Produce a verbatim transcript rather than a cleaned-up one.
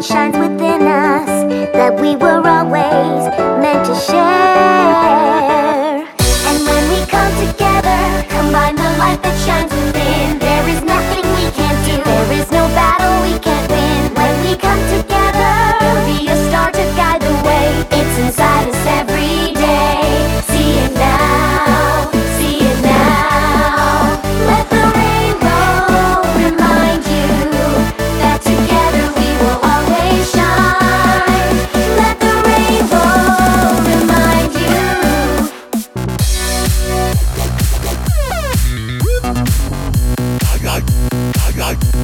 that shines within us, that we were always meant to share. And when we come together, combine the light that shines within, there is nothing we can't do, there is no battle we can't win. When we come together, there'll be a star to guide the way. It's inside us every day. See it now, see it now. Let the rainbow remind you that together we will always shine. Let the rainbow remind you.